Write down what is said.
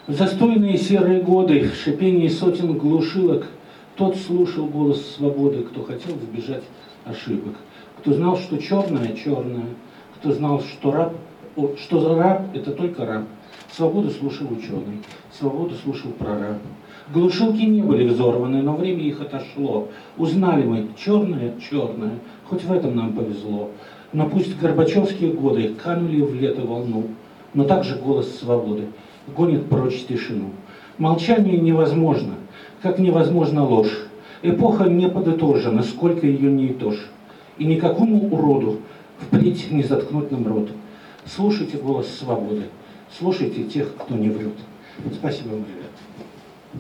В застойные серые годы, в шипении сотен глушилок, тот слушал голос свободы, кто хотел избежать ошибок, кто знал, что черное – черное, кто знал, что раб – это только раб. Свободу слушал ученый, свободу слушал прораб. Глушилки не были взорваны, но время их отошло. Узнали мы черное – черное, хоть в этом нам повезло. Но пусть горбачевские годы канули в лето волну, но также голос свободы гонит прочь тишину. Молчание невозможно, как невозможна ложь. Эпоха не подытожена, сколько ее не итожь. И никакому уроду впредь не заткнуть нам рот. Слушайте голос свободы, слушайте тех, кто не врет. Спасибо вам, ребят.